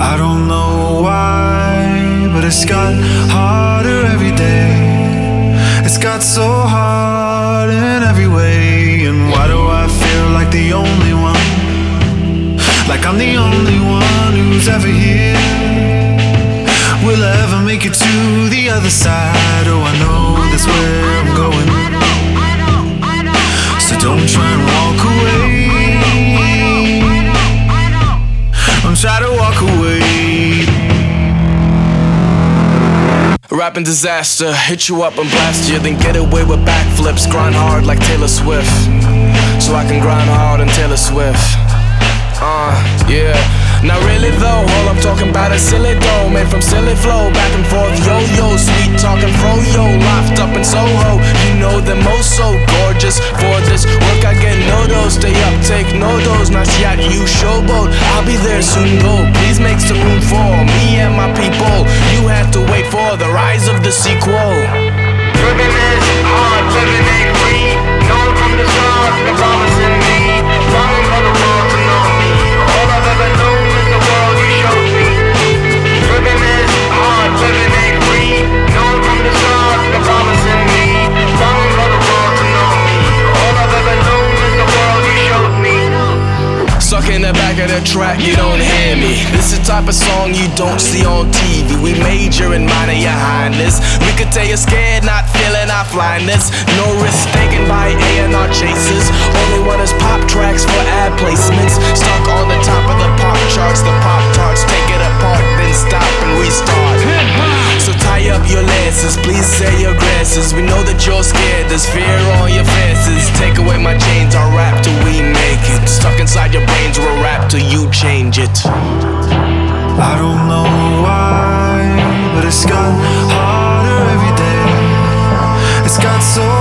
I don't know why, but it's got harder every day. It's got so hard in every way. And why do I feel like the only one? Like I'm the only one who's ever here. Will I ever make it to the other side? Oh, I know that's where I'm going. So don't try and walk away. Don't try to walk away. Rapping disaster, hit you up and blast you, then get away with backflips. Grind hard like Taylor Swift, so I can grind hard and Taylor Swift. Yeah. Not really though, all I'm talking about is silly dough, made from silly flow, back and forth, yo-yo, sweet talking fro-yo, locked up in Soho. You know them most so gorgeous. For this work I get no dose, stay up, take no dose, nice yacht, you showboat. I'll be there soon though, please make some room for me and my people. You had to wait for the rise of the sequel. Living is hard, living ain't free. Known from the start, the promise in me. Longing for the world to know me. All I've ever known is the world you showed me. Living is hard, living ain't free. Known from the start, the promise in me. Longing for the world to know me. All I've ever known is the world you showed me. Stuck in the back of the track, you don't hear me. This is the type of song you don't see on TV. We major in minor, your highness. We could tell you're scared, not feeling our flyness. No risk taken by A&R chasers. Only one is pop tracks for ad placements. Stuck on the top of the pop charts, the pop tarts. Take it apart, then stop and restart. So tie up your lances, please say your graces. We know that you're scared, there's fear on your faces. Take away my chains, I'll rap till we make it. Stuck inside your brains, we'll rap till you change it. I don't know why, but it's got harder every day. It's got so